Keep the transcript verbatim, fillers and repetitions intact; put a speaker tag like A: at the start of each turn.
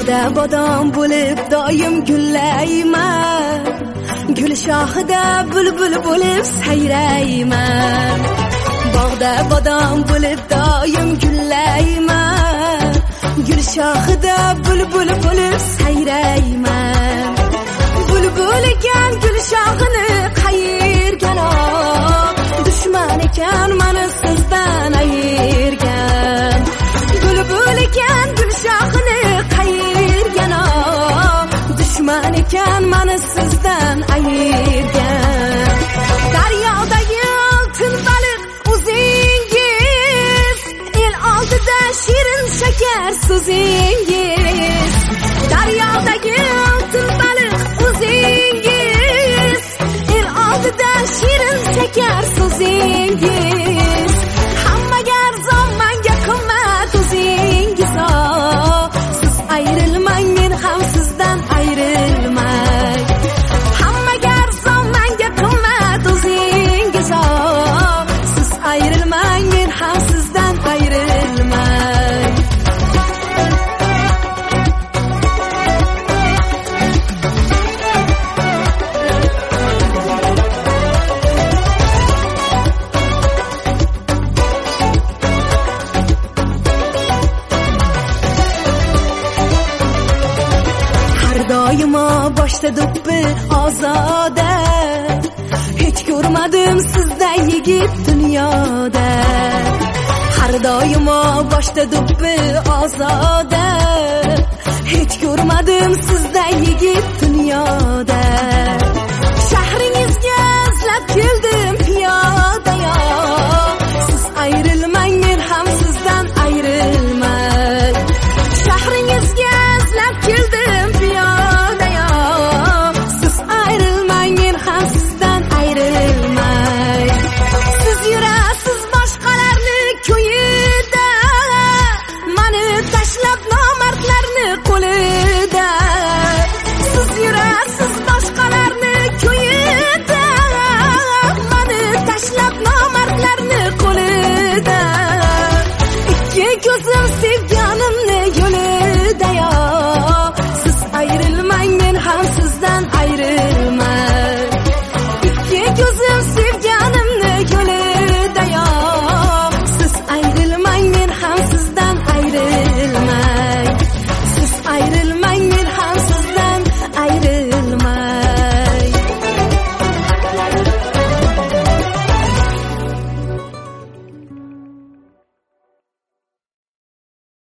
A: bog'da bodom bo'lib doim gullayman, gul shoxida bulbul bo'lib sayrayman. Bog'da bodom bo'lib doim gullayman, gul shoxida bulbul bo'lib sayrayman. Bulbul ekan gul shoxini qayirgan, dushman ekan meni sizdan ayirgan. Bulbul ekan gul shoxini qayirgan, dushman ekan meni sizdan ayirgan. Daryodagi oltin baliq o'zingiz, el oldida shirin shakar so'zingiz. Daryodagi oltin baliq o'zingiz, el oldida shirin shakar so'zingiz. Hammaga arzon, menga qimmat o'zingiz. Siz ayrilmang, men ham sizdan ayrilmay. Hammaga arzon, menga qimmat o'zingiz. Siz ayrilmang, men ham sizdan ayrilmay. Doimo boshda do'ppi ozoda, hech ko'rmadim sizday yigit dunyoda. Har doimo boshda do'ppi ozoda, hech ko'rmadim sizday yigit dunyoda.